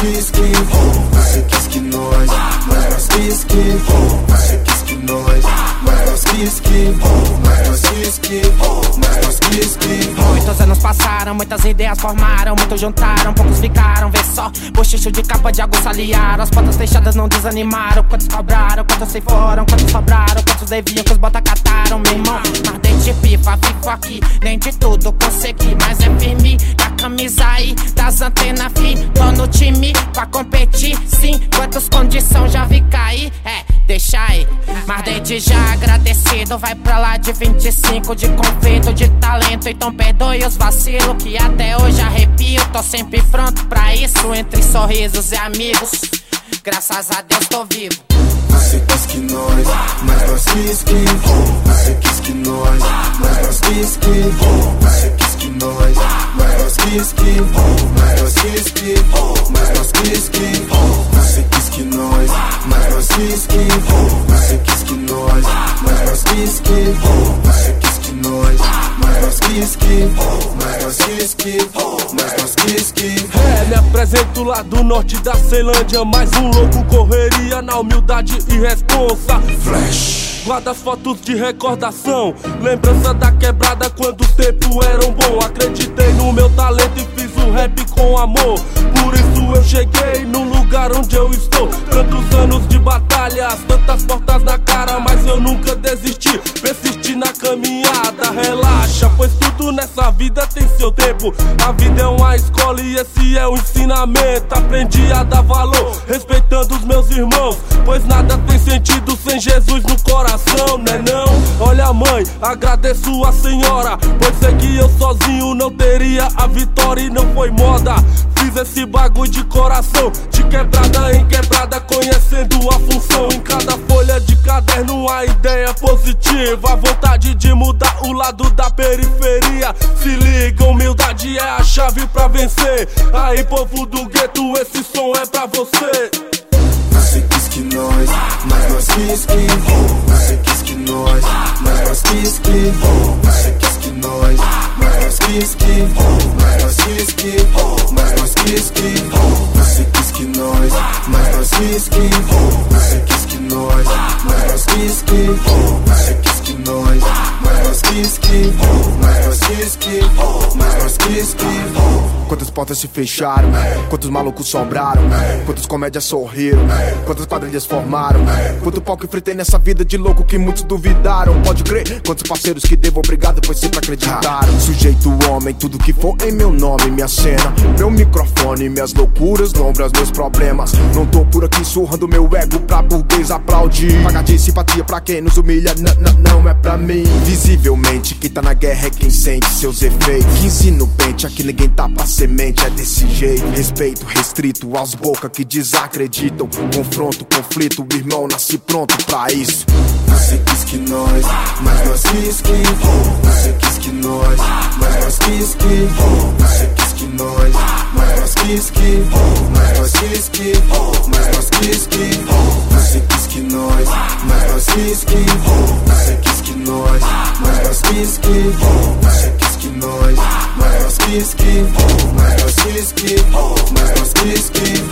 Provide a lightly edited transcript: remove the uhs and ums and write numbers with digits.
quis que nós, mas nós quis que você quis que nós, mas nós quis que, mas nós quis que, mas nós quis que. Muitos anos passaram, muitas ideias formaram, muitos juntaram, poucos ficaram, vê só, bochicho de capa de aguça aliaram, as portas fechadas não desanimaram, quantos cobraram, quantos se foram, quantos sobraram, quantos deviam que os bota cataram, meu irmão, mas de pipa, vivo aqui, nem de tudo consegui, mas é firme, da camisa aí, das antenas fim, tô no time pra competir, sim, quantos condição já vi cair, deixa aí, mas desde já agradecido, vai pra lá de 25 de conflito, de talento, então perdoe os vacilos que até hoje arrepio, tô sempre pronto pra isso, entre sorrisos e amigos, graças a Deus tô vivo. Você quis que nós, mas nós quis que, você quis que nós, mas nós quis que, você quis que nós, mas nós quis que, mas nós quis que, mas nós quis que, você quis que nós, mas nós quis que, você quis que nós, mas nós quis que, você quis que nós, mas nós quis que, mas nós quis que, mas nós quis que. Me apresento lá do norte da Ceilândia, mais um louco correria na humildade e responsa. Flash, guarda as fotos de recordação, lembrança da quebrada quando o tempo era bom. Acreditei no meu talento e fiz um rap com amor, por isso eu cheguei no lugar onde eu estou. Tantos anos de batalhas, tantas portas na cara, mas eu nunca desisti, persisti na caminhada. Relaxa, pois tudo nessa vida tem seu tempo, a vida é uma escola e esse é o ensinamento. Aprendi a dar valor, respeitando os meus irmãos, pois nada tem sentido sem Jesus no coração, né não? Olha mãe, agradeço a senhora, pois sei que eu sozinho não teria a vitória e não foi moda. Fiz esse bagulho de coração, de quebrada em quebrada, conhecendo a função. Em cada folha de caderno a ideia positiva, a vontade de mudar o lado da periferia. Se liga, humildade é a chave pra vencer. Aí povo do gueto, esse som é pra você. Você quis que nós, mas nós quis que, você quis que nós, mas nós quis que, você quis que nós, mas nós quis que, mas nós quis que, mas nós quis que, você quis que nós, mas nós quis que, você quis que nós, mas nós quis que, você quis que nós, mas nós quis que, mas nós quis que, mas nós quis que. Quantas portas se fecharam, quantos malucos sobraram, quantas comédias sorriram, quantas quadrilhas formaram, quanto pau que enfrentei nessa vida de louco que muitos duvidaram. Pode crer, quantos parceiros que devo obrigado pois sempre acreditaram. Sujeito homem, tudo que for em meu nome, minha cena, meu microfone, minhas loucuras, lombras, meus problemas. Não tô por aqui surrando meu ego pra burguês aplaudir. Pagar de simpatia pra quem nos humilha, não é pra mim. Visivelmente, quem tá na guerra é quem sente seus efeitos. 15 no pente, aqui ninguém tá pra semente, é desse jeito. Respeito restrito aos boca que desacreditam. Confronto, conflito, o irmão nasce pronto pra isso. Você quis que nós, mas nós quis que, você quis que nós, mas nós quis que, você quis que nós, mas nós quis que, mas nós quis que, mas nós quis que, você quis que nós, mas nós quis que, você quis que nós, mas nós quis que, você quis que nós, mas nós quis que, mas nós quis que, mas nós quis que.